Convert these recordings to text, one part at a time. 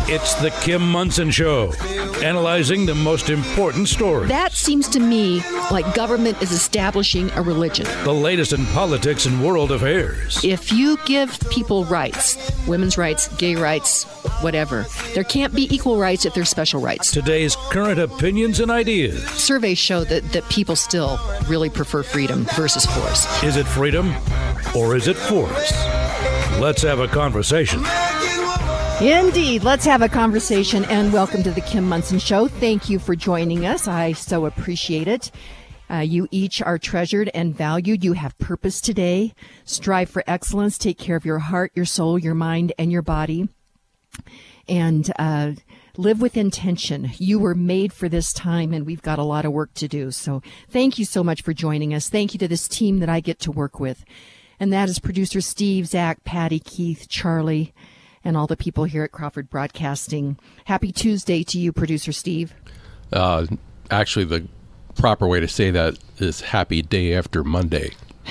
It's the Kim Monson Show, analyzing the most important stories. That seems to me like government is establishing a religion. The latest in politics and world affairs. If you give people rights, women's rights, gay rights, whatever, there can't be equal rights if there's special rights. Today's current opinions and ideas. Surveys show that people still really prefer freedom versus force. Is it freedom or is it force? Let's have a conversation. Indeed. Let's have a conversation, and welcome to the Kim Monson Show. Thank you for joining us. I so appreciate it. You each are treasured and valued. You have purpose today. Strive for excellence. Take care of your heart, your soul, your mind, and your body. And live with intention. You were made for this time, and we've got a lot of work to do. So thank you so much for joining us. Thank you to this team that I get to work with. And that is producer Steve, Zach, Patty, Keith, Charlie, and all the people here at Crawford Broadcasting. Happy Tuesday to you, producer Steve. Actually, the proper way to say that is happy day after Monday.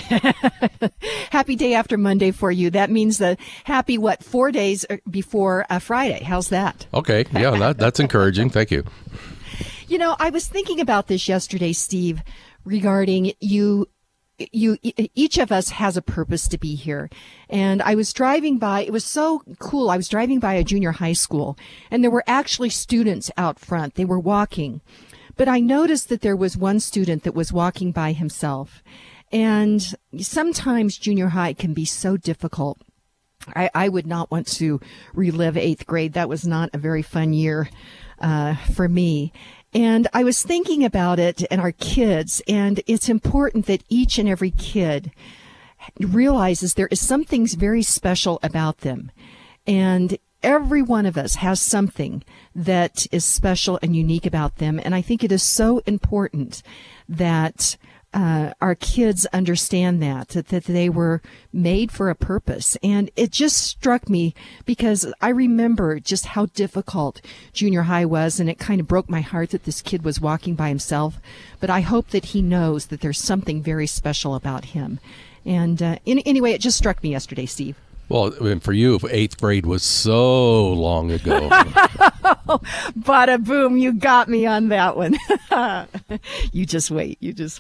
Happy day after Monday for you. That means the happy, 4 days before Friday. How's that? Okay. Yeah, that's encouraging. Thank you. You know, I was thinking about this yesterday, Steve, regarding you. Each of us has a purpose to be here. And I was driving by, it was so cool. I was driving by a junior high school, and there were actually students out front. They were walking. But I noticed that there was one student that was walking by himself. And sometimes junior high can be so difficult. I would not want to relive 8th grade. That was not a very fun year for me. And I was thinking about it and our kids, and it's important that each and every kid realizes there is something very special about them. And every one of us has something that is special and unique about them. And I think it is so important that our kids understand that they were made for a purpose. And it just struck me because I remember just how difficult junior high was, and it kind of broke my heart that this kid was walking by himself. But I hope that he knows that there's something very special about him. And anyway, it just struck me yesterday, Steve. Well, for you, 8th grade was so long ago. Bada boom, you got me on that one. You just wait.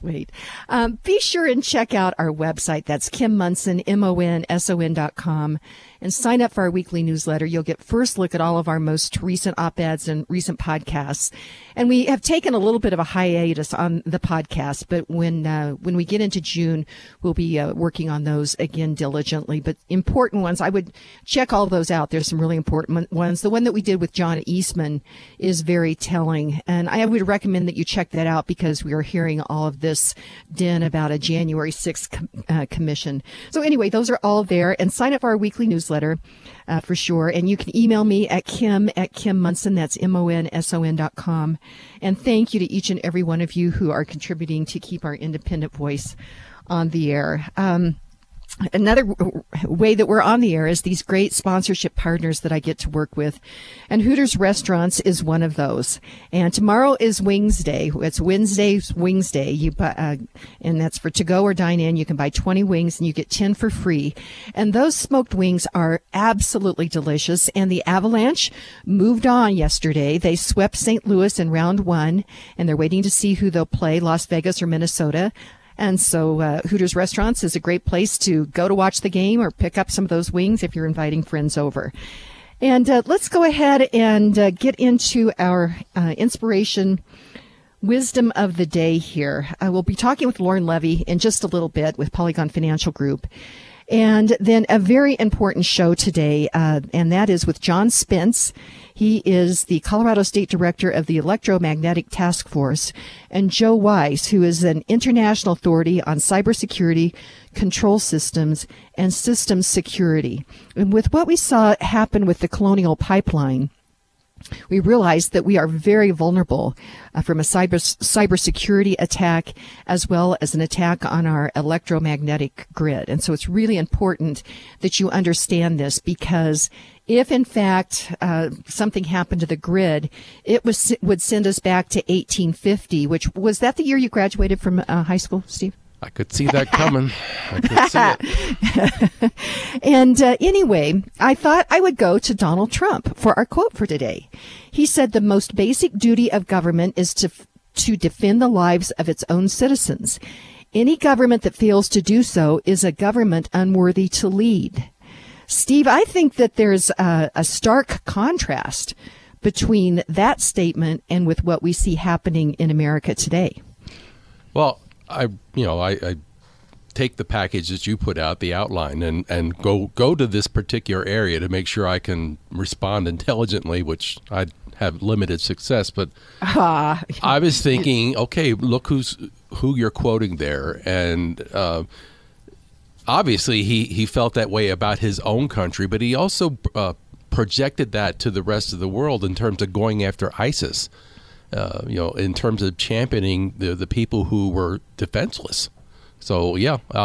Be sure and check out our website. That's Kim Monson, MONSON.com. And sign up for our weekly newsletter. You'll get first look at all of our most recent op-eds and recent podcasts. And we have taken a little bit of a hiatus on the podcast, but when we get into June, we'll be working on those again diligently. But important ones, I would check all those out. There's some really important ones. The one that we did with John Eastman is very telling, and I would recommend that you check that out because we are hearing all of this din about a January 6th commission. So anyway, those are all there, and sign up for our weekly newsletter. For sure. And you can email me at Kim@KimMonson. That's MONSON.com. And thank you to each and every one of you who are contributing to keep our independent voice on the air. Another way that we're on the air is these great sponsorship partners that I get to work with. And Hooters Restaurants is one of those. And tomorrow is Wings Day. It's Wednesday's Wings Day. And that's for to go or dine in. You can buy 20 wings and you get 10 for free. And those smoked wings are absolutely delicious. And the Avalanche moved on yesterday. They swept St. Louis in round 1, and they're waiting to see who they'll play, Las Vegas or Minnesota. And so Hooters Restaurants is a great place to go to watch the game or pick up some of those wings if you're inviting friends over. And let's go ahead and get into our inspiration wisdom of the day here. We'll be talking with Lauren Levy in just a little bit with Polygon Financial Group. And then a very important show today, and that is with John Spence. He is the Colorado State Director of the Electromagnetic Task Force, and Joe Weiss, who is an international authority on cybersecurity, control systems, and systems security. And with what we saw happen with the Colonial Pipeline, we realized that we are very vulnerable from a cybersecurity attack as well as an attack on our electromagnetic grid. And so it's really important that you understand this, because if, in fact, something happened to the grid, it would send us back to 1850, which was that the year you graduated from high school, Steve? I could see that coming. I could see it. And anyway, I thought I would go to Donald Trump for our quote for today. He said the most basic duty of government is to defend the lives of its own citizens. Any government that fails to do so is a government unworthy to lead. Steve, I think that there's a stark contrast between that statement and with what we see happening in America today. Well, I take the package that you put out, the outline, and go to this particular area to make sure I can respond intelligently, which I have limited success. But I was thinking, okay, look who you're quoting there, and obviously he felt that way about his own country, but he also projected that to the rest of the world in terms of going after ISIS. In terms of championing the people who were defenseless. So,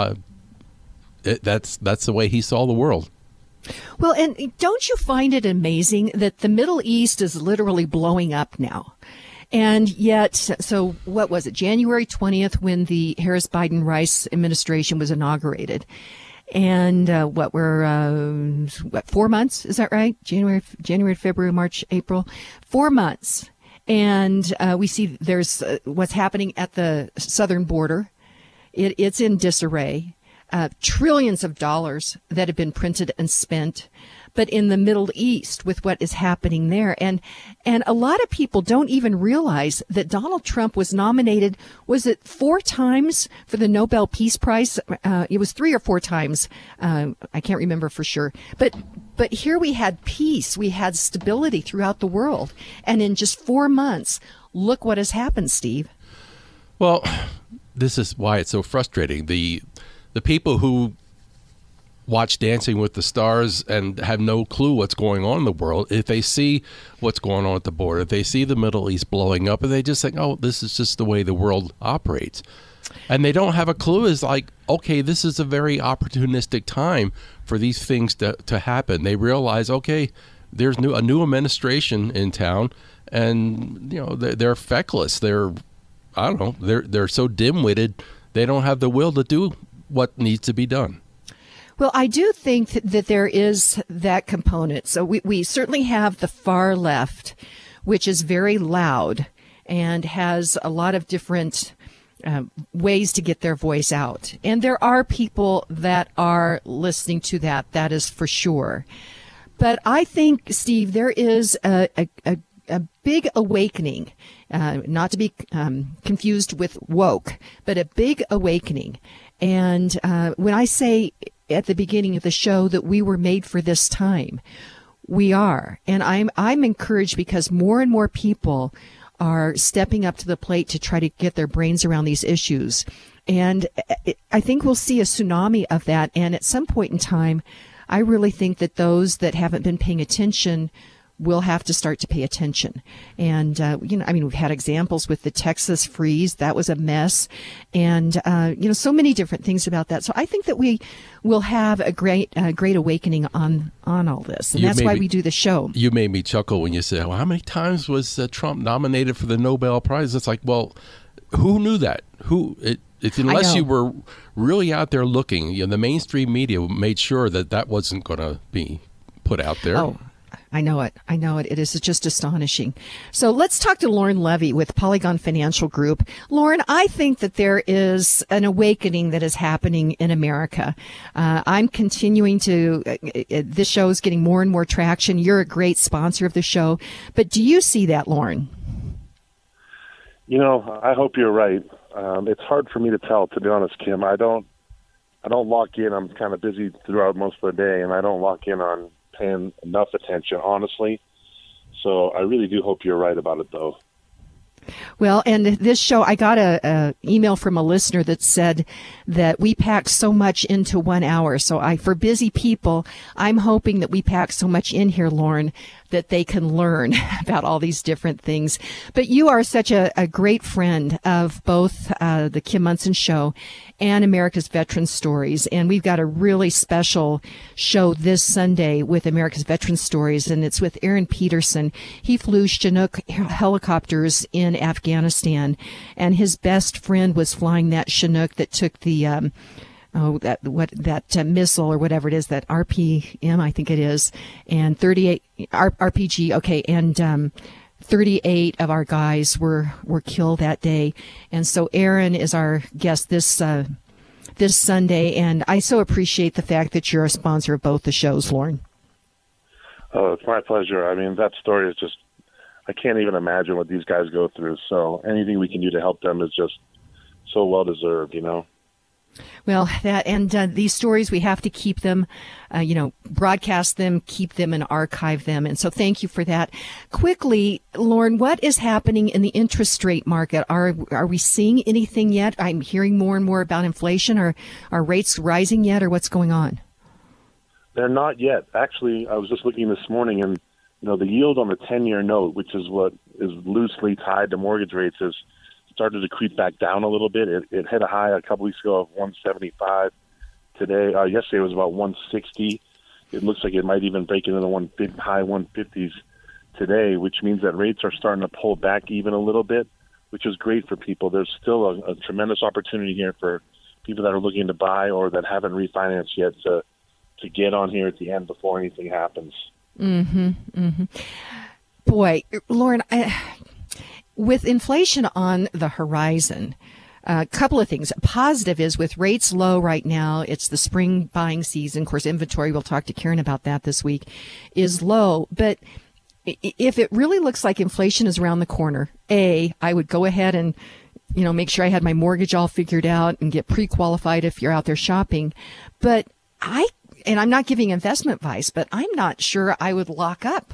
that's the way he saw the world. Well, and don't you find it amazing that the Middle East is literally blowing up now? And yet, so what was it, January 20th when the Harris-Biden-Rice administration was inaugurated? And we're 4 months, is that right? January, February, March, April, 4 months. And we see there's what's happening at the southern border. It's in disarray. Trillions of dollars that have been printed and spent. But in the Middle East, with what is happening there, and a lot of people don't even realize that Donald Trump was nominated, was it 4 times for the Nobel Peace Prize? It was 3 or 4 times. I can't remember for sure. But here we had peace, we had stability throughout the world, and in just 4 months, look what has happened, Steve. Well, this is why it's so frustrating. The people who watch Dancing with the Stars and have no clue what's going on in the world, if they see what's going on at the border, if they see the Middle East blowing up, and they just think, oh, this is just the way the world operates. And they don't have a clue. Is like, okay, this is a very opportunistic time for these things to happen. They realize, okay, there's a new administration in town, and they're feckless. They're so dim-witted. They don't have the will to do what needs to be done. Well, I do think that there is that component. So we certainly have the far left, which is very loud and has a lot of different ways to get their voice out. And there are people that are listening to that is for sure. But I think, Steve, there is a big awakening, not to be confused with woke, but a big awakening. And when I say at the beginning of the show that we were made for this time, we are. And I'm encouraged because more and more people are stepping up to the plate to try to get their brains around these issues. And I think we'll see a tsunami of that. And at some point in time, I really think that those that haven't been paying attention will have to start to pay attention. And, we've had examples with the Texas freeze. That was a mess. And, so many different things about that. So I think that we will have a great awakening on all this. And that's why we do the show. You made me chuckle when you said, well, how many times was Trump nominated for the Nobel Prize? It's like, well, who knew that? Unless you were really out there looking, the mainstream media made sure that wasn't going to be put out there. Oh. I know it. It is just astonishing. So let's talk to Lauren Levy with Polygon Financial Group. Lauren, I think that there is an awakening that is happening in America. I'm continuing this show is getting more and more traction. You're a great sponsor of the show. But do you see that, Lauren? I hope you're right. It's hard for me to tell, to be honest, Kim. I don't lock in. I'm kind of busy throughout most of the day, and I don't lock in on paying enough attention, honestly. So I really do hope you're right about it, though. Well, and this show, I got a email from a listener that said that we pack so much into 1 hour. So for busy people, I'm hoping that we pack so much in here, Lauren, that they can learn about all these different things. But you are such a great friend of both the Kim Monson Show and America's Veteran Stories. And we've got a really special show this Sunday with America's Veteran Stories, and it's with Aaron Peterson. He flew Chinook helicopters in Afghanistan, and his best friend was flying that Chinook that took the missile or whatever it is, that RPM, I think it is, and 38 RPG. Okay. And, 38 of our guys were killed that day. And so Aaron is our guest this Sunday. And I so appreciate the fact that you're a sponsor of both the shows, Lauren. Oh, it's my pleasure. I mean, that story is just, I can't even imagine what these guys go through. So anything we can do to help them is just so well deserved, you know? Well, these stories, we have to keep them, broadcast them, keep them, and archive them. And so thank you for that. Quickly, Lauren, what is happening in the interest rate market? Are we seeing anything yet? I'm hearing more and more about inflation. Are rates rising yet, or what's going on? They're not yet. Actually, I was just looking this morning, and the yield on the 10-year note, which is what is loosely tied to mortgage rates, is started to creep back down a little bit. It hit a high a couple weeks ago of 175. Today, yesterday it was about 160. It looks like it might even break into the high 150s today, which means that rates are starting to pull back even a little bit, which is great for people. There's still a tremendous opportunity here for people that are looking to buy or that haven't refinanced yet to get on here at the end before anything happens. Mm-hmm. Mm-hmm. Boy, Lauren, with inflation on the horizon, a couple of things. Positive is with rates low right now, it's the spring buying season. Of course, inventory, we'll talk to Karen about that this week, is low. But if it really looks like inflation is around the corner, I would go ahead and, make sure I had my mortgage all figured out and get pre-qualified if you're out there shopping. But I'm not giving investment advice, but I'm not sure I would lock up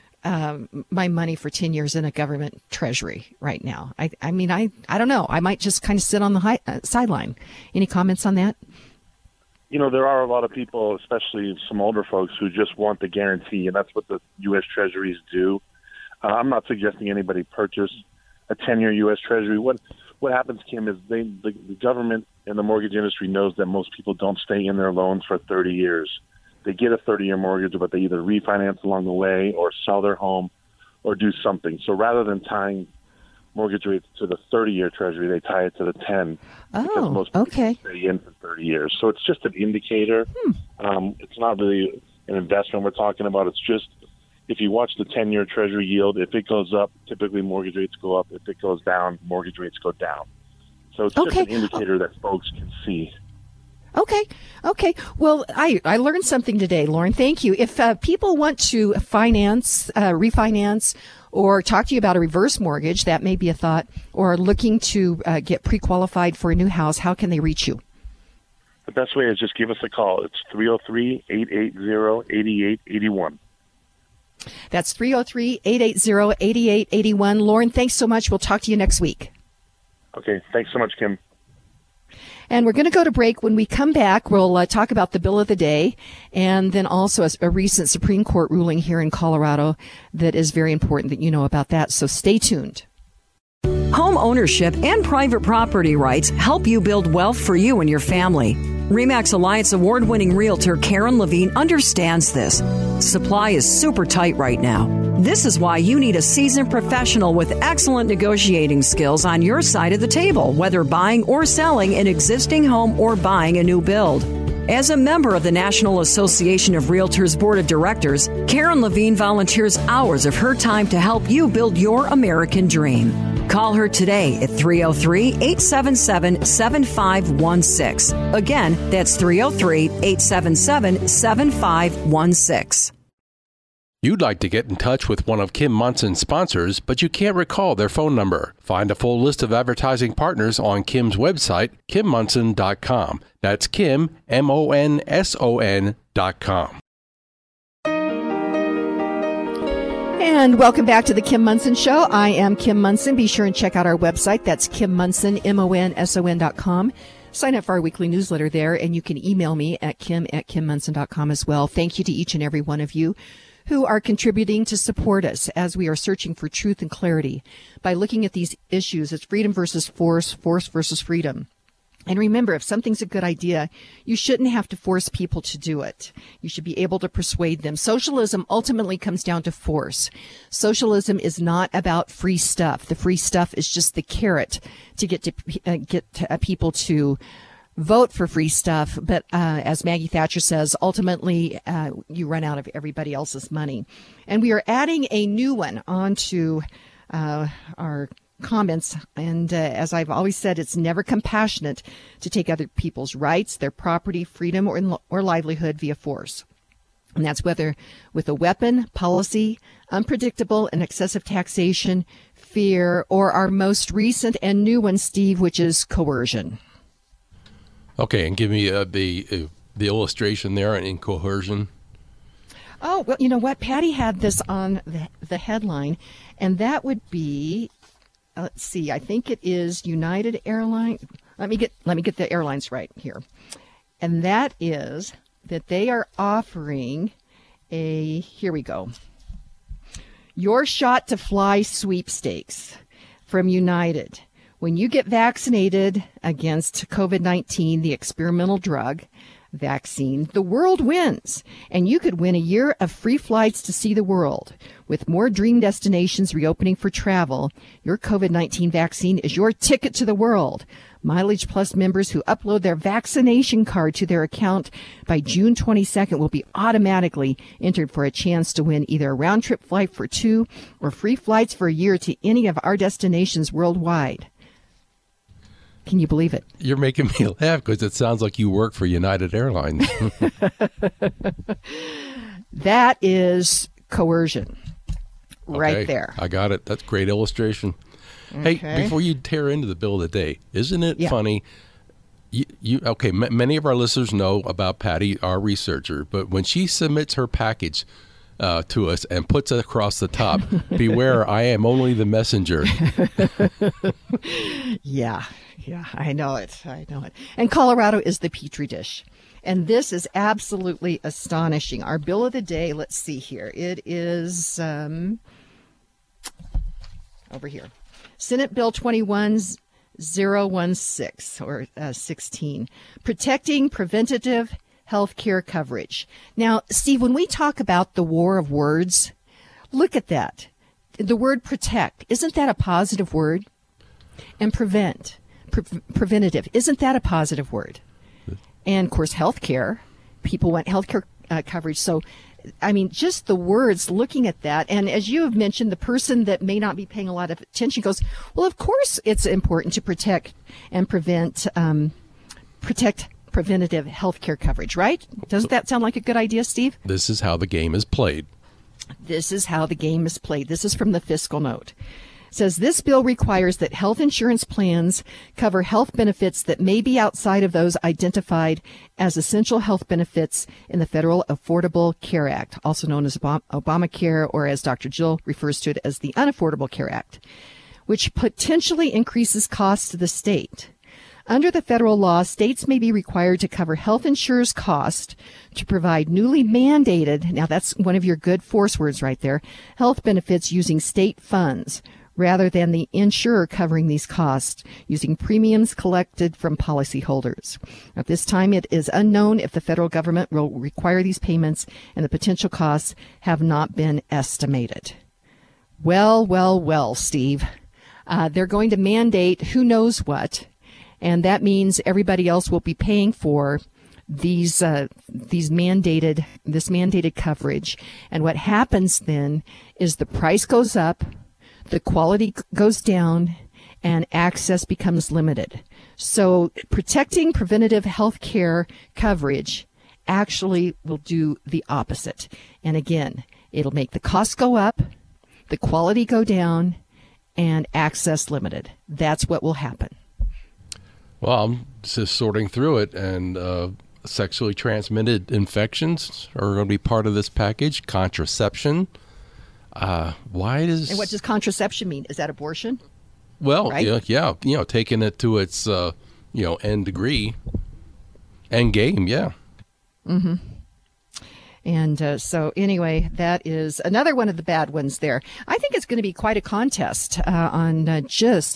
my money for 10 years in a government treasury right now. I don't know. I might just kind of sit on the sideline. Any comments on that? There are a lot of people, especially some older folks, who just want the guarantee, and that's what the U.S. Treasuries do. I'm not suggesting anybody purchase a 10-year U.S. Treasury. What happens, Kim, is the government and the mortgage industry knows that most people don't stay in their loans for 30 years. They get a 30-year mortgage, but they either refinance along the way or sell their home or do something. So rather than tying mortgage rates to the 30-year Treasury, they tie it to the 10 because most people stay in for 30 years. So it's just an indicator. It's not really an investment we're talking about. It's just if you watch the 10-year Treasury yield, if it goes up, typically mortgage rates go up. If it goes down, mortgage rates go down. So it's just an indicator that folks can see. Okay. Well, I learned something today, Lauren. Thank you. If people want to refinance, or talk to you about a reverse mortgage, that may be a thought, or looking to get pre-qualified for a new house, how can they reach you? The best way is just give us a call. It's 303-880-8881. That's 303-880-8881. Lauren, thanks so much. We'll talk to you next week. Okay. Thanks so much, Kim. And we're going to go to break. When we come back, we'll talk about the bill of the day, and then also a recent Supreme Court ruling here in Colorado that is very important that you know about that. So stay tuned. Home ownership and private property rights help you build wealth for you and your family. RE/MAX Alliance award-winning realtor Karen Levine understands this. Supply is super tight right now. This is why you need a seasoned professional with excellent negotiating skills on your side of the table, whether buying or selling an existing home or buying a new build. As a member of the National Association of Realtors Board of Directors, Karen Levine volunteers hours of her time to help you build your American dream. Call her today at 303-877-7516. Again, that's 303-877-7516. You'd like to get in touch with one of Kim Monson's sponsors, but you can't recall their phone number. Find a full list of advertising partners on Kim's website, KimMonson.com. That's Kim, MONSON.com. And welcome back to the Kim Monson Show. I am Kim Monson. Be sure and check out our website. That's Kim Monson, MONSON.com. Sign up for our weekly newsletter there, and you can email me at kim@kimmonson.com as well. Thank you to each and every one of you who are contributing to support us as we are searching for truth and clarity by looking at these issues. It's freedom versus force, force versus freedom. And remember, if something's a good idea, you shouldn't have to force people to do it. You should be able to persuade them. Socialism ultimately comes down to force. Socialism is not about free stuff. The free stuff is just the carrot to get people to vote for free stuff. But as Maggie Thatcher says, ultimately, you run out of everybody else's money. And we are adding a new one onto our comments. And as I've always said, it's never compassionate to take other people's rights, their property, freedom, or livelihood via force. And that's whether with a weapon, policy, unpredictable and excessive taxation, fear, or our most recent and new one, Steve, which is coercion. Okay, and give me the illustration there in coercion. Oh, well, you know what? Patty had this on the headline, and that would be, let's see, I think it is United Airlines. Let me get the airlines right here. And that is that they are offering here we go, Your Shot to Fly sweepstakes from United. When you get vaccinated against COVID-19, the experimental drug vaccine, the world wins, and you could win a year of free flights to see the world. With more dream destinations reopening for travel, your COVID-19 vaccine is your ticket to the world. Mileage Plus members who upload their vaccination card to their account by June 22nd will be automatically entered for a chance to win either a round-trip flight for 2 or free flights for a year to any of our destinations worldwide. Can you believe it? You're making me laugh because it sounds like you work for United Airlines. That is coercion right there. I got it. That's a great illustration. Okay. Hey, before you tear into the bill of the day, isn't it funny? Many of our listeners know about Patty, our researcher, but when she submits her package to us and puts it across the top, beware, I am only the messenger. Yeah, I know it. And Colorado is the petri dish. And this is absolutely astonishing. Our bill of the day, let's see here. It is over here. Senate Bill 21016 or 16, protecting preventative health care coverage. Now, Steve, when we talk about the war of words, look at that. The word protect, isn't that a positive word? And preventative, isn't that a positive word? And, of course, health care. People want health care coverage. So, I mean, just the words, looking at that. And as you have mentioned, the person that may not be paying a lot of attention goes, well, of course it's important to protect and prevent preventative health care coverage, right? Doesn't that sound like a good idea, Steve? This is how the game is played. This is how the game is played. This is from the fiscal note. It says this bill requires that health insurance plans cover health benefits that may be outside of those identified as essential health benefits in the Federal Affordable Care Act, also known as Obamacare, or as Dr. Jill refers to it as the Unaffordable Care Act, which potentially increases costs to the state. Under the federal law, states may be required to cover health insurers' costs to provide newly mandated, now that's one of your good force words right there, health benefits using state funds, rather than the insurer covering these costs using premiums collected from policyholders. At this time, it is unknown if the federal government will require these payments, and the potential costs have not been estimated. Well, Steve. They're going to mandate who knows what, and that means everybody else will be paying for this mandated coverage. And what happens then is the price goes up, the quality goes down, and access becomes limited. So protecting preventative health care coverage actually will do the opposite. And again, it'll make the costs go up, the quality go down, and access limited. That's what will happen. Well, I'm just sorting through it, and sexually transmitted infections are going to be part of this package. Contraception. And what does contraception mean? Is that abortion? Well, right? yeah, taking it to its, end degree, end game, yeah. Mm-hmm. And so anyway, that is another one of the bad ones there. I think it's going to be quite a contest on just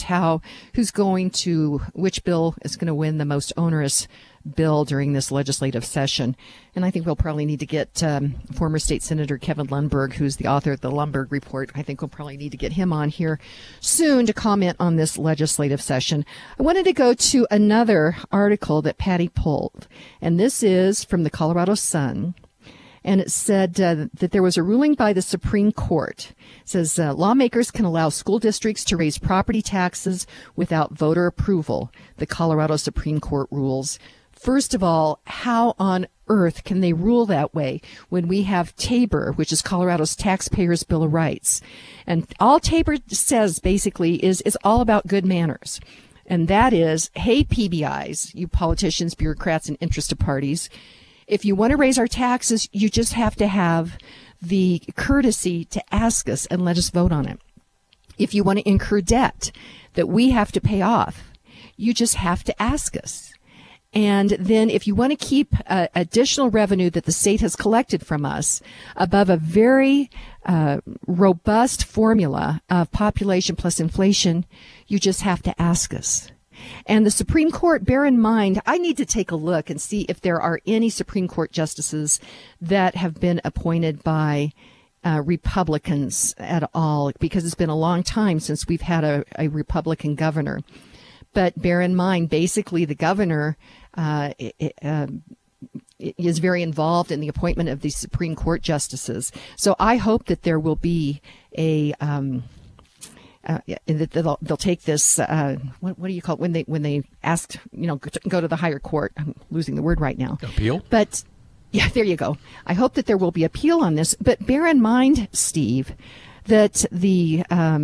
which bill is going to win the most onerous bill during this legislative session. And I think we'll probably need to get former State Senator Kevin Lundberg, who's the author of the Lundberg Report. I think we'll probably need to get him on here soon to comment on this legislative session. I wanted to go to another article that Patty pulled, and this is from the Colorado Sun. And it said that there was a ruling by the Supreme Court. It says lawmakers can allow school districts to raise property taxes without voter approval. The Colorado Supreme Court rules. First of all, how on earth can they rule that way when we have Tabor, which is Colorado's Taxpayers' Bill of Rights? And all Tabor says basically is all about good manners. And that is, hey, PBIs, you politicians, bureaucrats, and interested parties, if you want to raise our taxes, you just have to have the courtesy to ask us and let us vote on it. If you want to incur debt that we have to pay off, you just have to ask us. And then if you want to keep additional revenue that the state has collected from us above a very robust formula of population plus inflation, you just have to ask us. And the Supreme Court, bear in mind, I need to take a look and see if there are any Supreme Court justices that have been appointed by Republicans at all, because it's been a long time since we've had a Republican governor. But bear in mind, basically, the governor is very involved in the appointment of these Supreme Court justices. So I hope that there will be that they'll take this. What do you call it when they ask go to the higher court? I'm losing the word right now. Appeal. But yeah, there you go. I hope that there will be appeal on this. But bear in mind, Steve, that the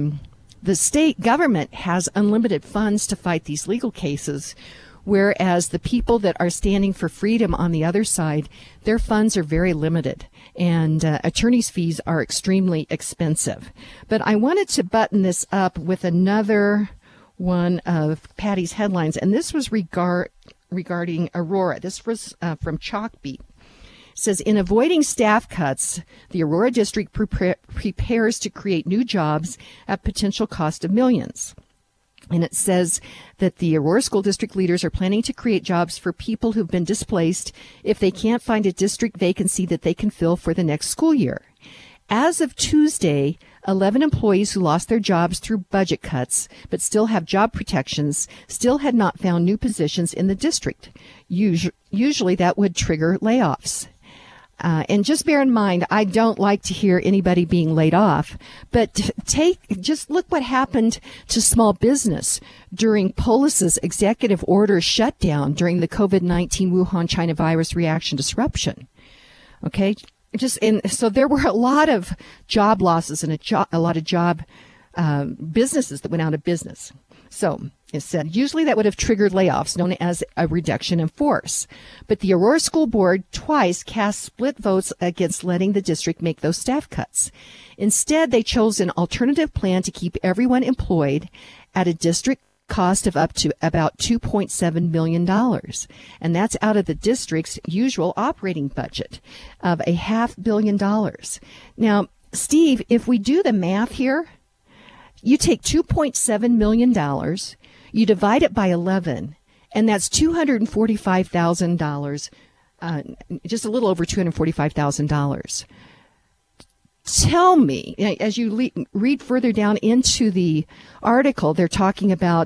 state government has unlimited funds to fight these legal cases, whereas the people that are standing for freedom on the other side, their funds are very limited, and attorneys' fees are extremely expensive. But I wanted to button this up with another one of Patty's headlines, and this was regarding Aurora. This was from Chalkbeat. It says, in avoiding staff cuts, the Aurora District prepares to create new jobs at potential cost of millions. And it says that the Aurora School District leaders are planning to create jobs for people who've been displaced if they can't find a district vacancy that they can fill for the next school year. As of Tuesday, 11 employees who lost their jobs through budget cuts but still have job protections still had not found new positions in the district. Usually that would trigger layoffs. And just bear in mind, I don't like to hear anybody being laid off, but just look what happened to small business during Polis's executive order shutdown during the COVID-19 Wuhan China virus reaction disruption. Okay. So there were a lot of job losses and a lot of job businesses that went out of business. So it said usually that would have triggered layoffs, known as a reduction in force. But the Aurora School Board twice cast split votes against letting the district make those staff cuts. Instead, they chose an alternative plan to keep everyone employed at a district cost of up to about $2.7 million. And that's out of the district's usual operating budget of $500 million. Now, Steve, if we do the math here, you take $2.7 million, you divide it by 11, and that's $245,000, just a little over $245,000. Tell me, as you read further down into the article, they're talking about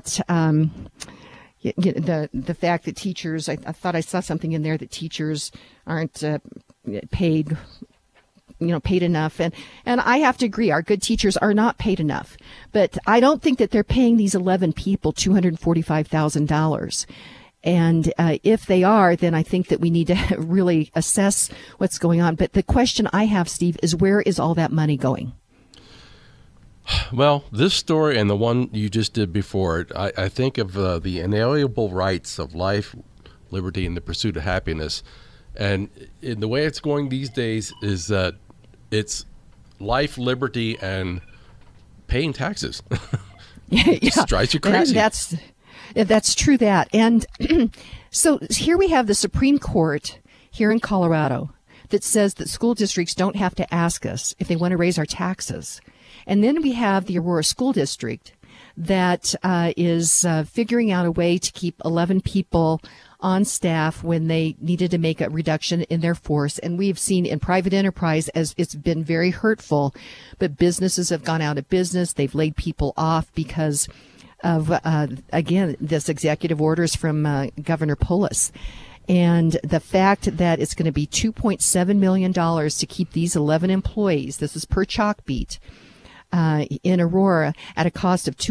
the fact that teachers, I thought I saw something in there that teachers aren't paid enough. And I have to agree, our good teachers are not paid enough. But I don't think that they're paying these 11 people $245,000. And if they are, then I think that we need to really assess what's going on. But the question I have, Steve, is where is all that money going? Well, this story and the one you just did before it, I think of the inalienable rights of life, liberty, and the pursuit of happiness. And in the way it's going these days is that it's life, liberty, and paying taxes. It just drives you crazy. That's true that. And so here we have the Supreme Court here in Colorado that says that school districts don't have to ask us if they want to raise our taxes. And then we have the Aurora School District that is figuring out a way to keep 11 people on staff when they needed to make a reduction in their force. And we've seen in private enterprise as it's been very hurtful, but businesses have gone out of business. They've laid people off because of, again, this executive orders from Governor Polis. And the fact that it's going to be $2.7 million to keep these 11 employees, this is per chalk beat, in Aurora at a cost of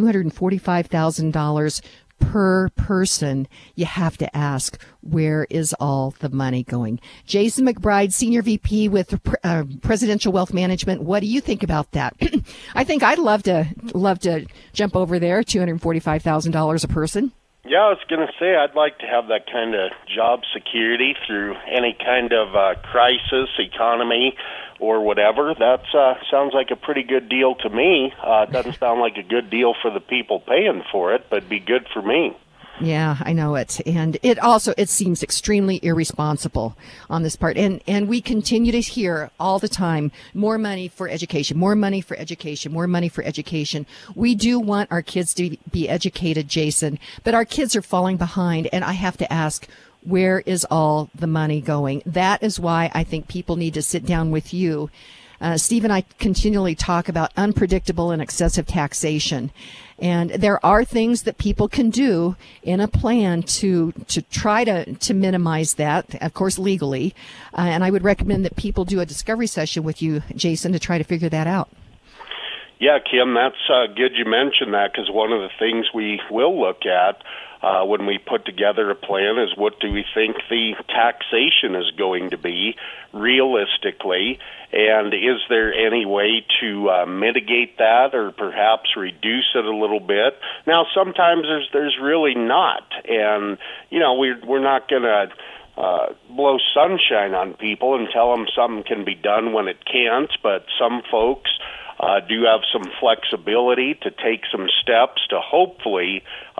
$245,000 per person, you have to ask, where is all the money going? Jason McBride, Senior VP with Presidential Wealth Management. What do you think about that? I think I'd love to jump over there, $245,000 a person. Yeah, I was going to say I'd like to have that kind of job security through any kind of crisis, economy, or whatever. That sounds like a pretty good deal to me. It doesn't sound like a good deal for the people paying for it, but it'd be good for me. Yeah, I know it. And it seems extremely irresponsible on this part. And we continue to hear all the time, more money for education, more money for education, more money for education. We do want our kids to be educated, Jason, but our kids are falling behind. And I have to ask, where is all the money going? That is why I think people need to sit down with you. Steve and I continually talk about unpredictable and excessive taxation. And there are things that people can do in a plan to try to minimize that, of course, legally. And I would recommend that people do a discovery session with you, Jason, to try to figure that out. Yeah, Kim, that's good you mentioned that, because one of the things we will look at when we put together a plan is what do we think the taxation is going to be realistically, and is there any way to mitigate that or perhaps reduce it a little bit? Now, sometimes there's really not, and we're not going to blow sunshine on people and tell them something can be done when it can't, but some folks do have some flexibility to take some steps to hopefully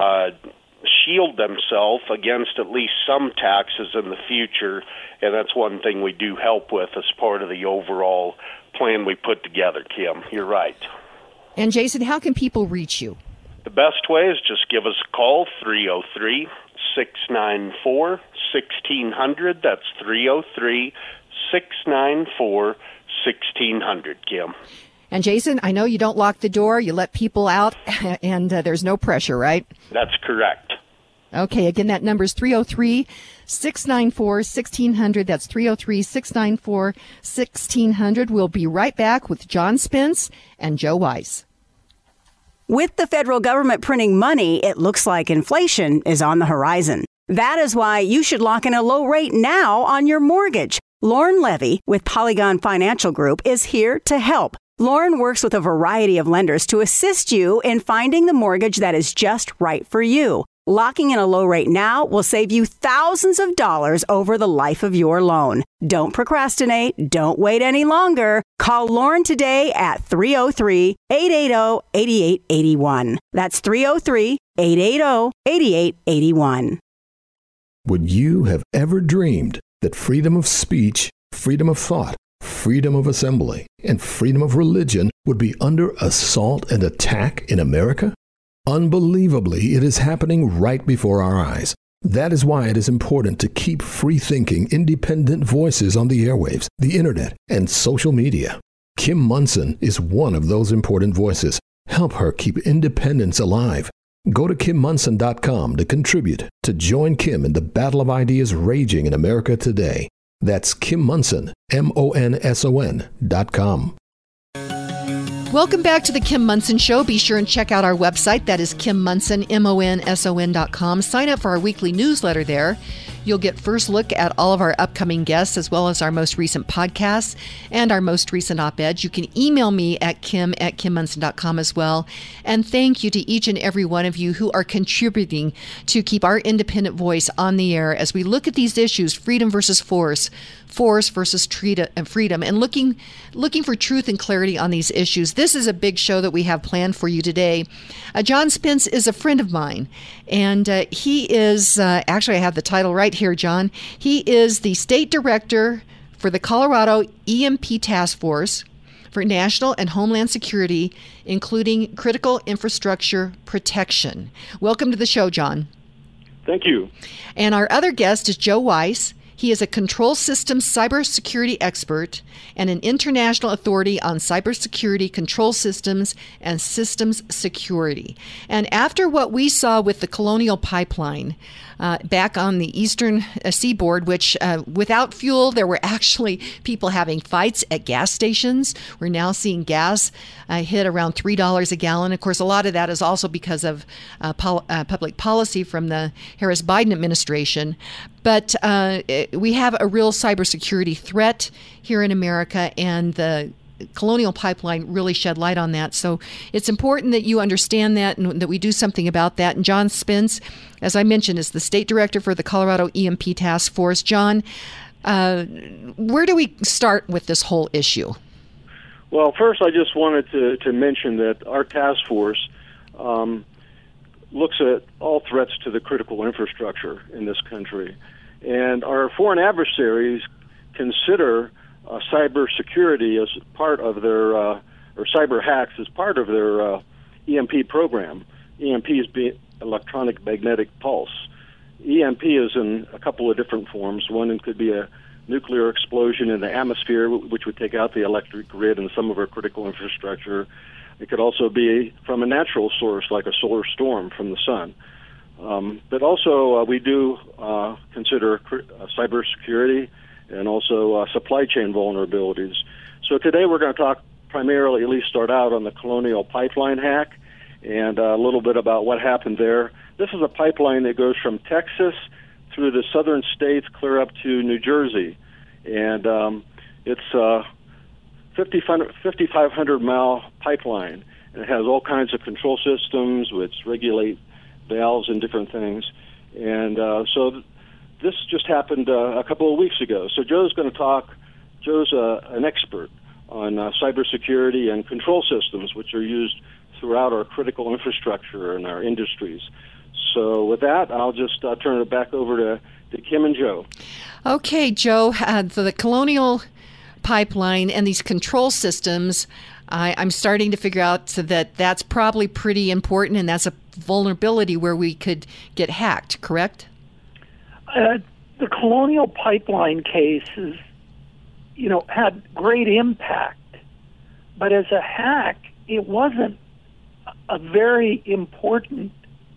shield themselves against at least some taxes in the future, and that's one thing we do help with as part of the overall plan we put together, Kim. You're right. And Jason, how can people reach you? The best way is just give us a call, 303-694-1600. That's 303-694-1600, Kim. And Jason, I know you don't lock the door. You let people out, and there's no pressure, right? That's correct. Okay, again, that number is 303-694-1600. That's 303-694-1600. We'll be right back with John Spence and Joe Weiss. With the federal government printing money, it looks like inflation is on the horizon. That is why you should lock in a low rate now on your mortgage. Lauren Levy with Polygon Financial Group is here to help. Lauren works with a variety of lenders to assist you in finding the mortgage that is just right for you. Locking in a low rate now will save you thousands of dollars over the life of your loan. Don't procrastinate. Don't wait any longer. Call Lauren today at 303-880-8881. That's 303-880-8881. Would you have ever dreamed that freedom of speech, freedom of thought, freedom of assembly, and freedom of religion would be under assault and attack in America? Unbelievably, it is happening right before our eyes. That is why it is important to keep free-thinking, independent voices on the airwaves, the internet, and social media. Kim Monson is one of those important voices. Help her keep independence alive. Go to KimMonson.com to contribute, to join Kim in the battle of ideas raging in America today. That's Kim Monson, MONSON.com. Welcome back to the Kim Monson Show. Be sure and check out our website. That is Kim Monson, MONSON.com. Sign up for our weekly newsletter there. You'll get first look at all of our upcoming guests, as well as our most recent podcasts and our most recent op-eds. You can email me at kim@kimmonson.com as well. And thank you to each and every one of you who are contributing to keep our independent voice on the air as we look at these issues, freedom versus force, force versus freedom, and looking for truth and clarity on these issues. This is a big show that we have planned for you today. John Spence is a friend of mine, and he is, actually I have the title right here, John. He is the State Director for the Colorado EMP Task Force for National and Homeland Security, including critical infrastructure protection. Welcome to the show, John. Thank you. And our other guest is Joe Weiss. He is a control systems cybersecurity expert and an international authority on cybersecurity, control systems, and systems security. And after what we saw with the Colonial Pipeline back on the eastern seaboard, which without fuel, there were actually people having fights at gas stations. We're now seeing gas hit around $3 a gallon. Of course, a lot of that is also because of public policy from the Harris-Biden administration. But we have a real cybersecurity threat here in America, and the Colonial Pipeline really shed light on that. So it's important that you understand that and that we do something about that. And John Spence, as I mentioned, is the state director for the Colorado EMP Task Force. John, where do we start with this whole issue? Well, first, I just wanted to mention that our task force looks at all threats to the critical infrastructure in this country. And our foreign adversaries consider cybersecurity as part of their, or cyber hacks as part of their EMP program. EMP is electronic magnetic pulse. EMP is in a couple of different forms. One could be a nuclear explosion in the atmosphere, which would take out the electric grid and some of our critical infrastructure. It could also be from a natural source, like a solar storm from the sun. But also, we do consider cybersecurity and also supply chain vulnerabilities. So today we're going to talk primarily, at least start out on the Colonial Pipeline hack and a little bit about what happened there. This is a pipeline that goes from Texas through the southern states clear up to New Jersey. And it's a 5,500-mile pipeline. And it has all kinds of control systems which regulate valves and different things. And so this just happened a couple of weeks ago. So Joe's going to talk. Joe's an expert on cybersecurity and control systems, which are used throughout our critical infrastructure and our industries. So with that, I'll just turn it back over to Kim and Joe. Okay, Joe, the Colonial Pipeline and these control systems, I'm starting to figure out that that's probably pretty important, and that's a vulnerability where we could get hacked, correct? The Colonial Pipeline case is, had great impact, but as a hack, it wasn't a very important,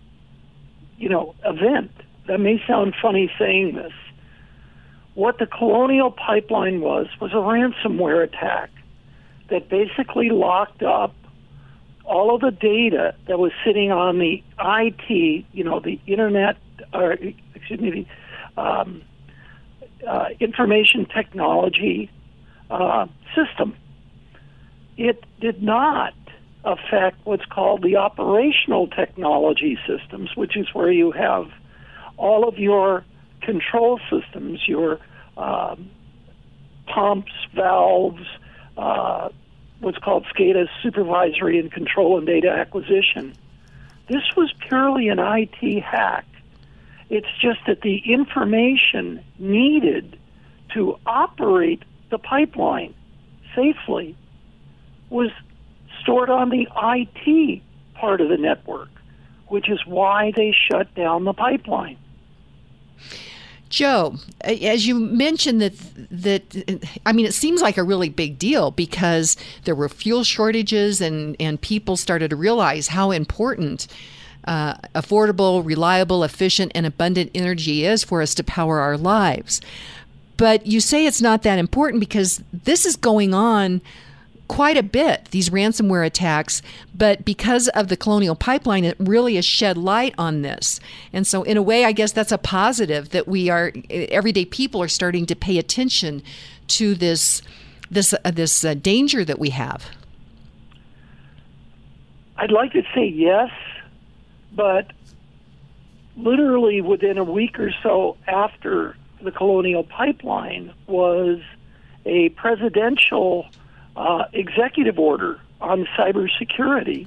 event. That may sound funny saying this. What the Colonial Pipeline was a ransomware attack that basically locked up all of the data that was sitting on the IT, the internet, or the information technology system. It did not affect what's called the operational technology systems, which is where you have all of your control systems, your pumps, valves, what's called SCADA, supervisory and control and data acquisition. This was purely an IT hack. It's just that the information needed to operate the pipeline safely was stored on the IT part of the network, which is why they shut down the pipeline. Joe, as you mentioned it seems like a really big deal because there were fuel shortages and people started to realize how important affordable, reliable, efficient, and abundant energy is for us to power our lives. But you say it's not that important because this is going on quite a bit, these ransomware attacks, but because of the Colonial Pipeline, it really has shed light on this. And so in a way, I guess that's a positive that everyday people are starting to pay attention to this danger that we have. I'd like to say yes, but literally within a week or so after the Colonial Pipeline was a presidential executive order on cybersecurity,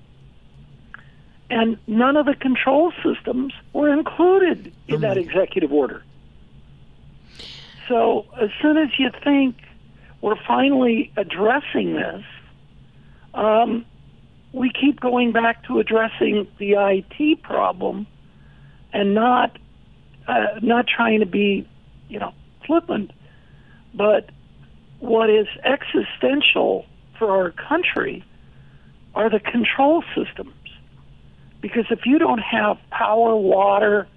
and none of the control systems were included in that executive order. So as soon as you think we're finally addressing this, we keep going back to addressing the IT problem and not trying to be, flippant. But what is existential for our country are the control systems. Because if you don't have power, water,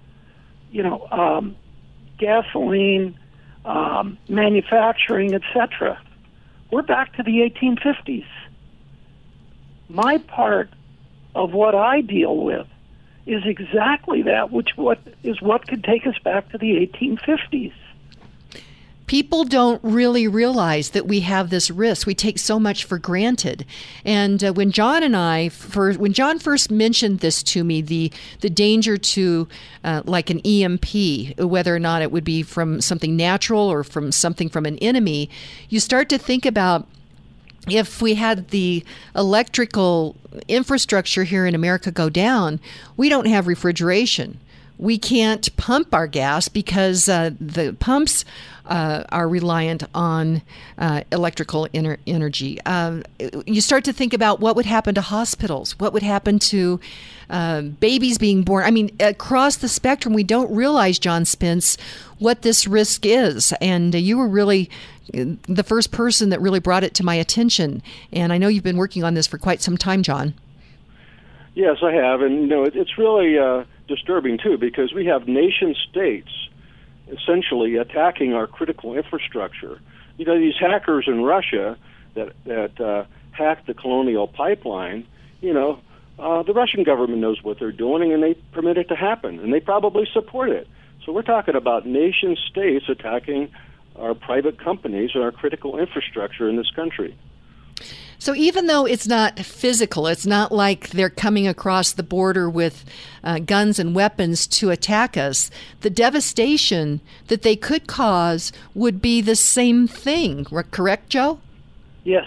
gasoline, manufacturing, etc., we're back to the 1850s. My part of what I deal with is exactly that, what could take us back to the 1850s. People don't really realize that we have this risk. We take so much for granted. And when John first mentioned this to me, the danger to like an EMP, whether or not it would be from something natural or from an enemy, you start to think about if we had the electrical infrastructure here in America go down, we don't have refrigeration. We can't pump our gas because the pumps are reliant on electrical energy. You start to think about what would happen to hospitals, what would happen to babies being born. I mean, across the spectrum, we don't realize, John Spence, what this risk is. And you were really the first person that really brought it to my attention. And I know you've been working on this for quite some time, John. Yes, I have. And, it's really disturbing, too, because we have nation states essentially attacking our critical infrastructure. These hackers in Russia that hacked the Colonial Pipeline, the Russian government knows what they're doing, and they permit it to happen, and they probably support it. So we're talking about nation states attacking our private companies and our critical infrastructure in this country. So even though it's not physical, it's not like they're coming across the border with guns and weapons to attack us, the devastation that they could cause would be the same thing. Correct, Joe? Yes.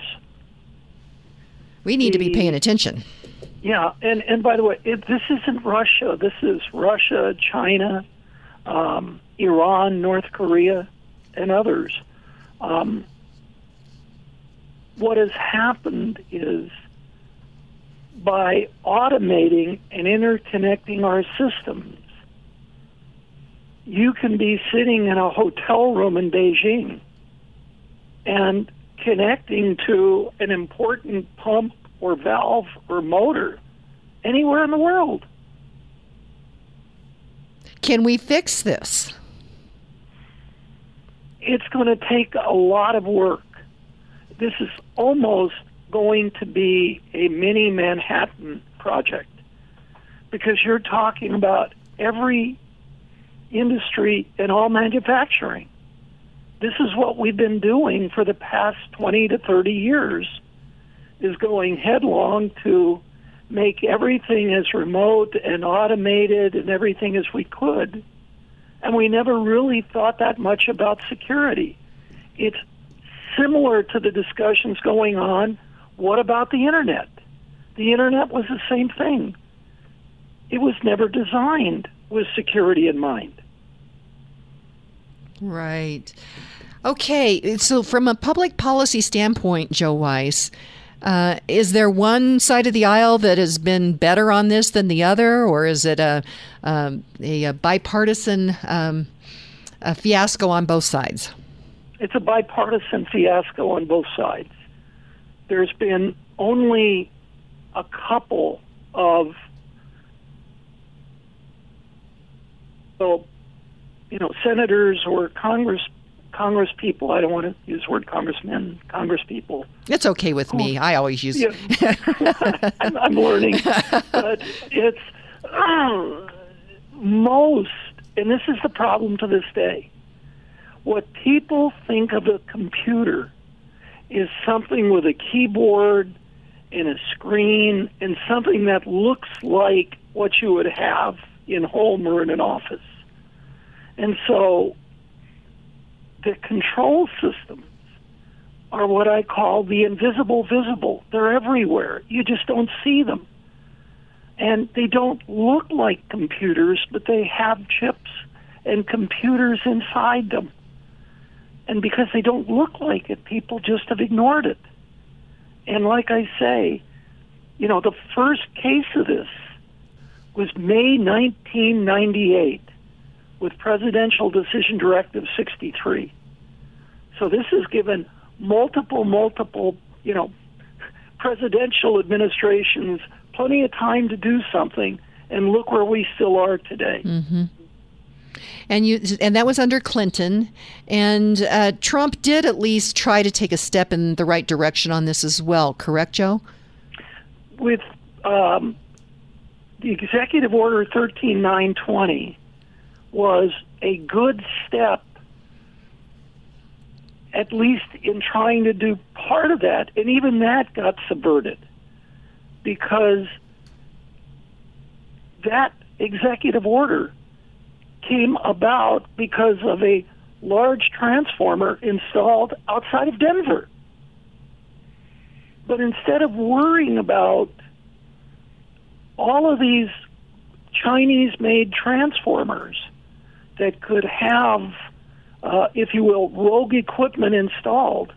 We need to be paying attention. Yeah, and by the way, this isn't Russia. This is Russia, China, Iran, North Korea, and others. What has happened is by automating and interconnecting our systems, you can be sitting in a hotel room in Beijing and connecting to an important pump or valve or motor anywhere in the world. Can we fix this? It's going to take a lot of work. This is almost going to be a mini Manhattan project because you're talking about every industry and all manufacturing. This is what we've been doing for the past 20 to 30 years, is going headlong to make everything as remote and automated and everything as we could. And we never really thought that much about security. It's similar to the discussions going on, what about the Internet? The Internet was the same thing. It was never designed with security in mind. Right. Okay, so from a public policy standpoint, Joe Weiss, is there one side of the aisle that has been better on this than the other, or is it a bipartisan fiasco on both sides? It's a bipartisan fiasco on both sides. There's been only a couple of, senators or Congress people. I don't want to use the word congressmen, Congress people. It's okay with me. I always use it. Yeah. I'm learning. But it's most, and this is the problem to this day, what people think of a computer is something with a keyboard and a screen and something that looks like what you would have in home or in an office. And so the control systems are what I call the invisible visible. They're everywhere. You just don't see them. And they don't look like computers, but they have chips and computers inside them. And because they don't look like it, people just have ignored it. And like I say, the first case of this was May 1998 with Presidential Decision Directive 63. So this has given multiple, presidential administrations plenty of time to do something, and look where we still are today. Mm-hmm. And that was under Clinton, and Trump did at least try to take a step in the right direction on this as well. Correct, Joe? With the Executive Order 13920 was a good step, at least in trying to do part of that, and even that got subverted because that executive order came about because of a large transformer installed outside of Denver. But instead of worrying about all of these Chinese-made transformers that could have, if you will, rogue equipment installed,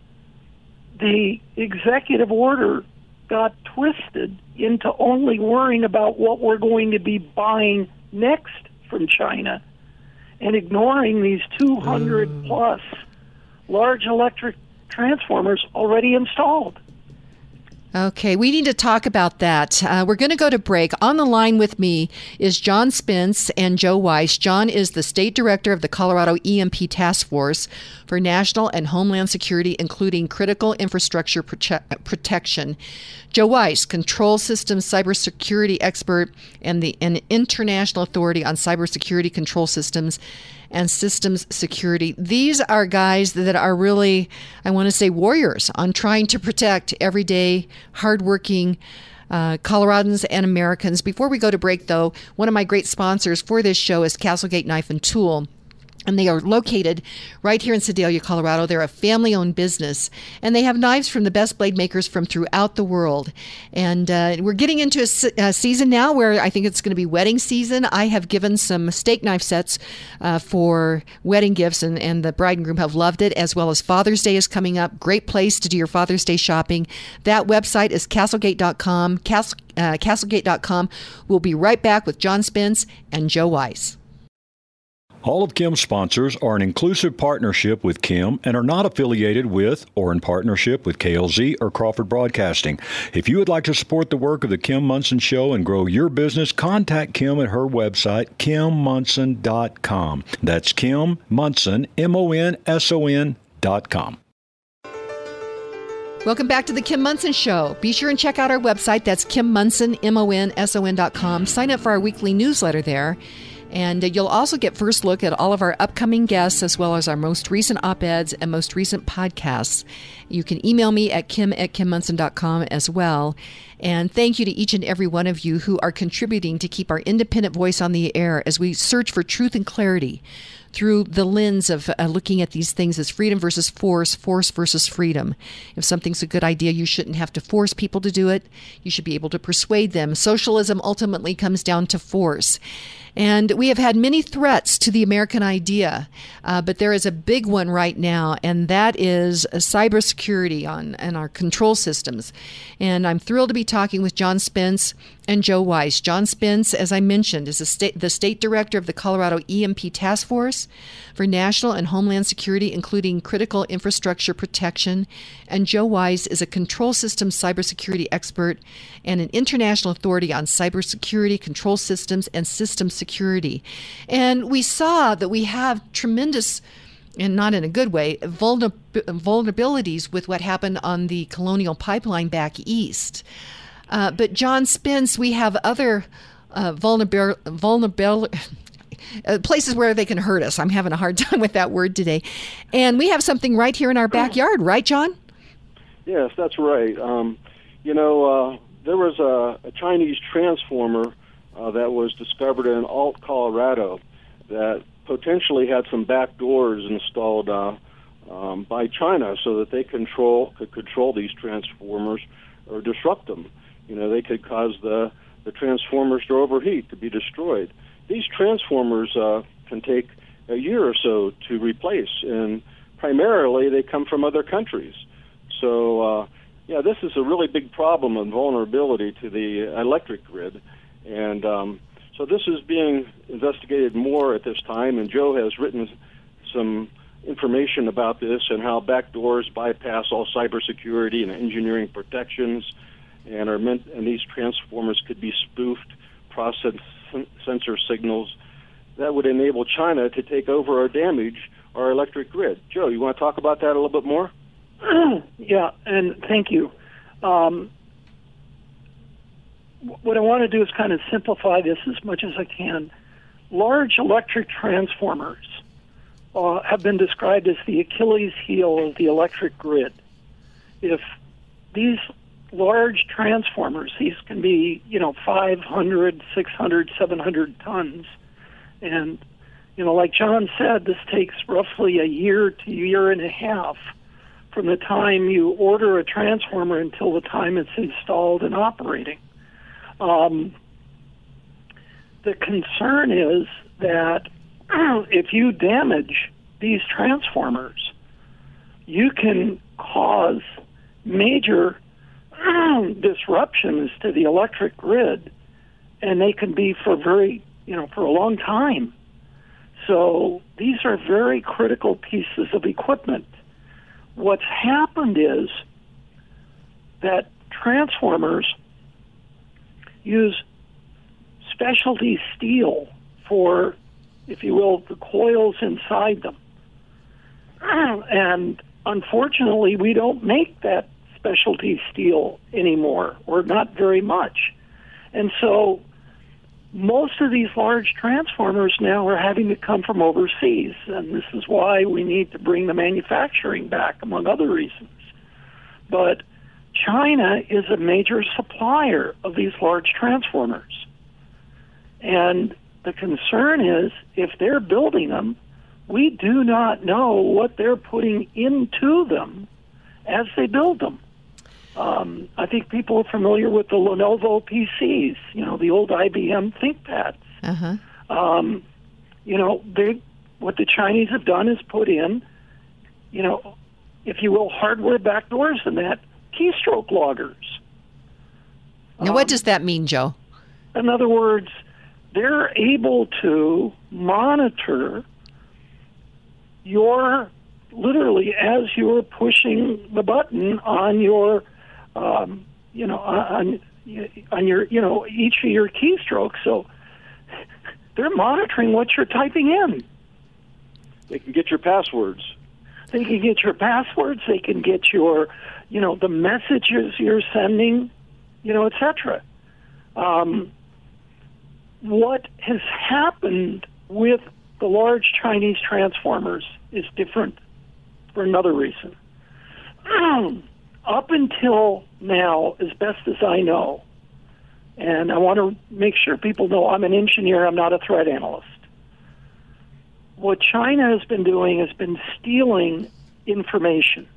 the executive order got twisted into only worrying about what we're going to be buying next from China and ignoring these 200-plus large electric transformers already installed. Okay, we need to talk about that. We're going to go to break. On the line with me is John Spence and Joe Weiss. John is the State Director of the Colorado EMP Task Force for National and Homeland Security, including critical infrastructure protection. Joe Weiss, Control Systems Cybersecurity Expert and an International Authority on Cybersecurity Control Systems and Systems Security. These are guys that are really, I want to say, warriors on trying to protect everyday, hardworking Coloradans and Americans. Before we go to break, though, one of my great sponsors for this show is Castlegate Knife and Tool. And they are located right here in Sedalia, Colorado. They're a family-owned business, and they have knives from the best blade makers from throughout the world. And we're getting into a season now where I think it's going to be wedding season. I have given some steak knife sets for wedding gifts, and the bride and groom have loved it, as well as Father's Day is coming up. Great place to do your Father's Day shopping. That website is castlegate.com. Castlegate.com. We'll be right back with John Spence and Joe Weiss. All of Kim's sponsors are an inclusive partnership with Kim and are not affiliated with or in partnership with KLZ or Crawford Broadcasting. If you would like to support the work of the Kim Monson Show and grow your business, contact Kim at her website, kimmonson.com. That's Kim Monson, MONSON.com. Welcome back to the Kim Monson Show. Be sure and check out our website. That's Kim Monson, MONSON.com. Sign up for our weekly newsletter there. And you'll also get first look at all of our upcoming guests, as well as our most recent op-eds and most recent podcasts. You can email me at kim@kimmonson.com as well. And thank you to each and every one of you who are contributing to keep our independent voice on the air as we search for truth and clarity through the lens of looking at these things as freedom versus force, force versus freedom. If something's a good idea, you shouldn't have to force people to do it. You should be able to persuade them. Socialism ultimately comes down to force. And we have had many threats to the American idea, but there is a big one right now, and that is cybersecurity and our control systems. And I'm thrilled to be talking with John Spence and Joe Weiss. John Spence, as I mentioned, is the State Director of the Colorado EMP Task Force for National and Homeland Security, including critical infrastructure protection. And Joe Weiss is a control systems cybersecurity expert and an international authority on cybersecurity, control systems, and system security. And we saw that we have tremendous, and not in a good way, vulnerabilities with what happened on the Colonial Pipeline back east. But John Spence, we have other vulnerable places where they can hurt us. I'm having a hard time with that word today. And we have something right here in our backyard, right, John? Yes, that's right. There was a Chinese transformer that was discovered in Alt, Colorado, that potentially had some back doors installed by China so that they could control these transformers or disrupt them. They could cause the transformers to overheat, to be destroyed. These transformers can take a year or so to replace, and primarily they come from other countries. So, this is a really big problem and vulnerability to the electric grid. And so this is being investigated more at this time, and Joe has written some information about this and how backdoors bypass all cybersecurity and engineering protections, and these transformers could be spoofed, process sensor signals that would enable China to take over or damage our electric grid. Joe, you want to talk about that a little bit more? Yeah, and thank you. What I want to do is kind of simplify this as much as I can. Large electric transformers have been described as the Achilles heel of the electric grid. If these large transformers, these can be, 500, 600, 700 tons, and, like John said, this takes roughly a year to year and a half from the time you order a transformer until the time it's installed and operating. The concern is that if you damage these transformers, you can cause major disruptions to the electric grid, and they can be for for a long time. So these are very critical pieces of equipment. What's happened is that transformers use specialty steel for, if you will, the coils inside them. And unfortunately, we don't make that specialty steel anymore, or not very much. And so most of these large transformers now are having to come from overseas, and this is why we need to bring the manufacturing back, among other reasons. But China is a major supplier of these large transformers. And the concern is, if they're building them, we do not know what they're putting into them as they build them. I think people are familiar with the Lenovo PCs, the old IBM ThinkPads. Uh-huh. What the Chinese have done is put in, if you will, hardware backdoors in that, keystroke loggers. Now, what does that mean, Joe? In other words, they're able to monitor literally as you're pushing the button on your, on your, each of your keystrokes. So they're monitoring what you're typing in. They can get your passwords. They can get your passwords. They can get your, the messages you're sending, etc. What has happened with the large Chinese transformers is different for another reason. Up until now, as best as I know, and I want to make sure people know I'm an engineer, I'm not a threat analyst. What China has been doing has been stealing information.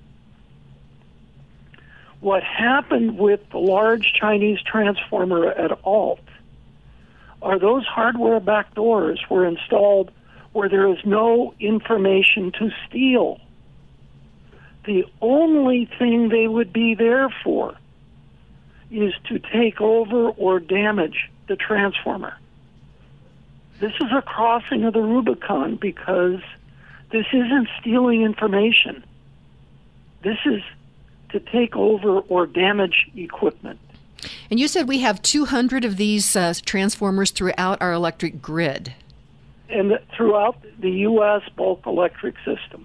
What happened with the large Chinese transformer at Alt are those hardware backdoors were installed where there is no information to steal. The only thing they would be there for is to take over or damage the transformer. This is a crossing of the Rubicon because this isn't stealing information. This is to take over or damage equipment. And you said we have 200 of these transformers throughout our electric grid. And throughout the U.S. bulk electric system.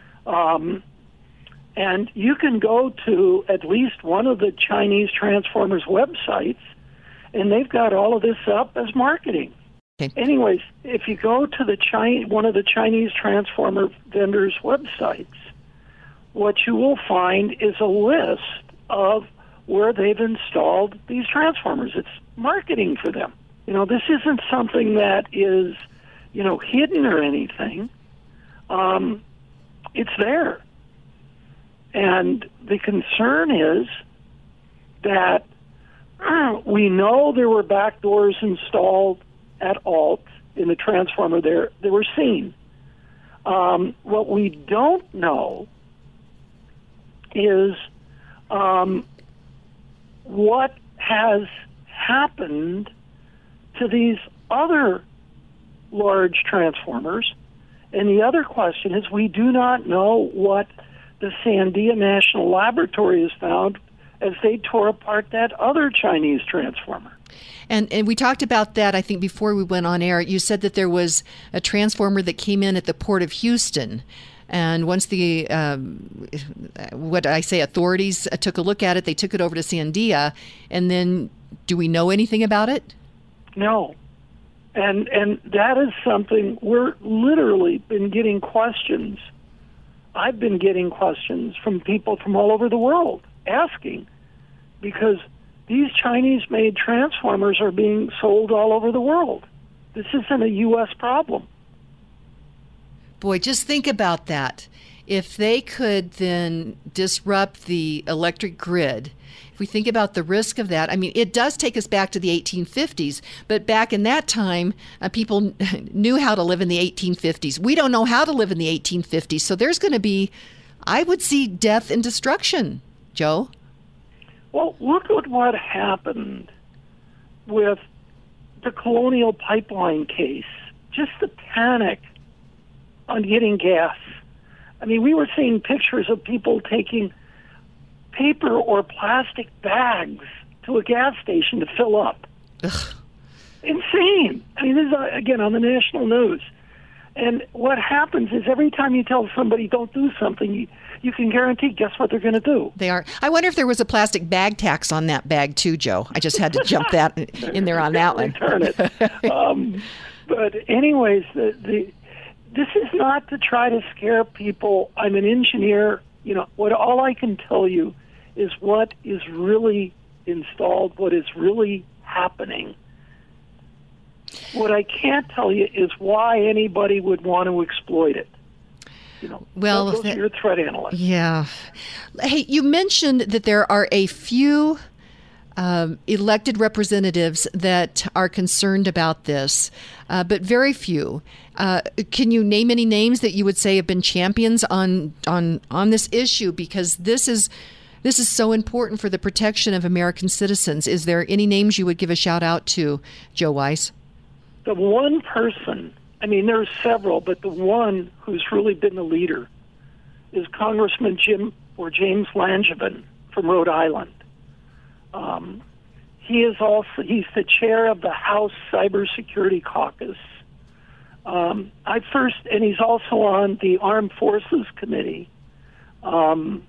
And you can go to at least one of the Chinese transformers websites, and they've got all of this up as marketing. Okay. Anyways, if you go to one of the Chinese transformer vendors' websites, what you will find is a list of where they've installed these transformers. It's marketing for them. This isn't something that is, hidden or anything. It's there. And the concern is that we know there were backdoors installed at Alt in the transformer there. They were seen. What we don't know is what has happened to these other large transformers. And the other question is, we do not know what the Sandia National Laboratory has found as they tore apart that other Chinese transformer. And we talked about that, I think, before we went on air. You said that there was a transformer that came in at the Port of Houston. And once the, authorities took a look at it, they took it over to Sandia. And then, do we know anything about it? No. And that is something we're literally been getting questions. I've been getting questions from people from all over the world asking, because these Chinese-made transformers are being sold all over the world. This isn't a U.S. problem. Boy, just think about that. If they could then disrupt the electric grid, if we think about the risk of that, I mean, it does take us back to the 1850s, but back in that time, people knew how to live in the 1850s. We don't know how to live in the 1850s, so there's going to be, I would see, death and destruction, Joe. Well, look at what happened with the Colonial Pipeline case. Just the panic on getting gas. I mean, we were seeing pictures of people taking paper or plastic bags to a gas station to fill up. Ugh. Insane. I mean, this is, again, on the national news. And what happens is every time you tell somebody don't do something, you can guarantee, guess what they're going to do? They are. I wonder if there was a plastic bag tax on that bag too, Joe. I just had to jump that in there on that one. Turn it. But anyways, this is not to try to scare people. I'm an engineer. You know, all I can tell you is what is really installed, what is really happening. What I can't tell you is why anybody would want to exploit it. You know, well, those are your threat analysts. Yeah. Hey, you mentioned that there are a few elected representatives that are concerned about this, but very few. Can you name any names that you would say have been champions on this issue? Because this is so important for the protection of American citizens. Is there any names you would give a shout out to, Joe Weiss? The one person, I mean, there's several, but the one who's really been the leader is Congressman James Langevin from Rhode Island. He's the chair of the House Cybersecurity Caucus. And he's also on the Armed Forces Committee. And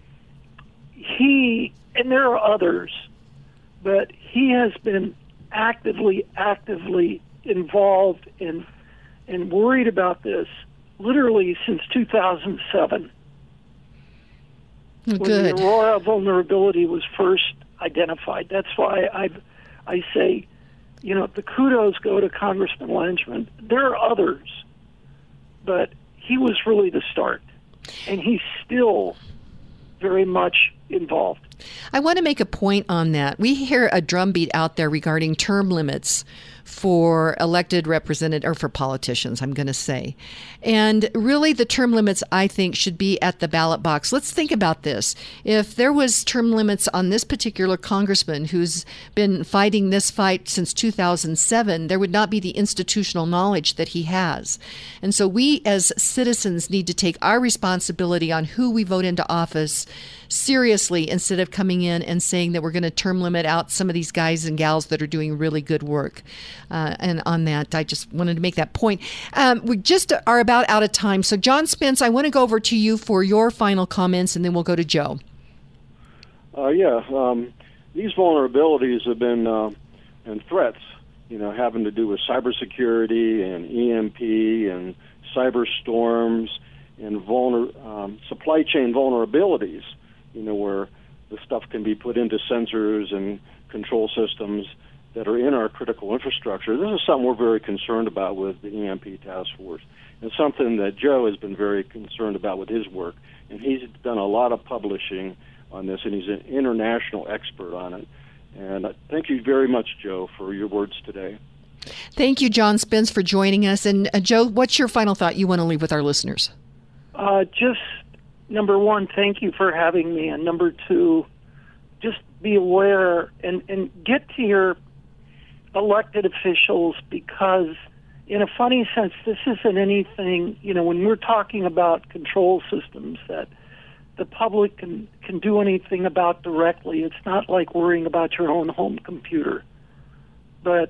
there are others, but he has been actively involved and worried about this literally since 2007. Good. When the Aurora vulnerability was first identified. That's why I say, you know, the kudos go to Congressman Langevin. There are others, but he was really the start, and he's still very much involved. I want to make a point on that. We hear a drumbeat out there regarding term limits for elected representatives, or for politicians, I'm going to say. And really the term limits, I think, should be at the ballot box. Let's think about this. If there was term limits on this particular congressman who's been fighting this fight since 2007, there would not be the institutional knowledge that he has. And so we as citizens need to take our responsibility on who we vote into office seriously, instead of coming in and saying that we're going to term limit out some of these guys and gals that are doing really good work. And on that, I just wanted to make that point. We just are about out of time. So, John Spence, I want to go over to you for your final comments, and then we'll go to Joe. These vulnerabilities have been and threats, you know, having to do with cybersecurity and EMP and cyber storms and supply chain vulnerabilities, you know, where the stuff can be put into sensors and control systems that are in our critical infrastructure. This is something we're very concerned about with the EMP task force, and something that Joe has been very concerned about with his work. And he's done a lot of publishing on this, and he's an international expert on it. And thank you very much, Joe, for your words today. Thank you, John Spence, for joining us. And Joe, what's your final thought you want to leave with our listeners? Just number one, thank you for having me. And number two, just be aware and get to your elected officials, because in a funny sense, this isn't anything, when we're talking about control systems that the public can do anything about directly. It's not like worrying about your own home computer. But,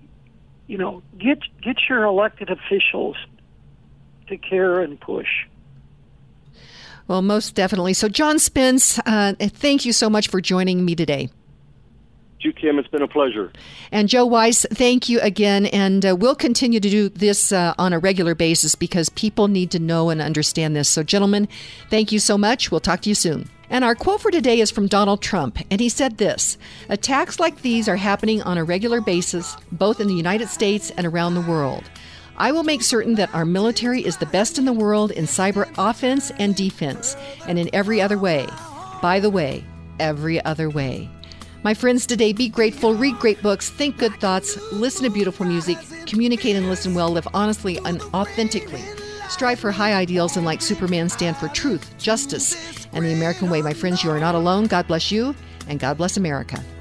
get your elected officials to care and push. Well, most definitely. So, John Spence, thank you so much for joining me today. You, Kim, it's been a pleasure. And Joe Weiss, thank you again. And we'll continue to do this on a regular basis because people need to know and understand this. So, gentlemen, thank you so much. We'll talk to you soon. And our quote for today is from Donald Trump. And he said this: "Attacks like these are happening on a regular basis, both in the United States and around the world. I will make certain that our military is the best in the world in cyber offense and defense, and in every other way. By the way, every other way." My friends, today, be grateful, read great books, think good thoughts, listen to beautiful music, communicate and listen well, live honestly and authentically. Strive for high ideals, and like Superman, stand for truth, justice, and the American way. My friends, you are not alone. God bless you, and God bless America.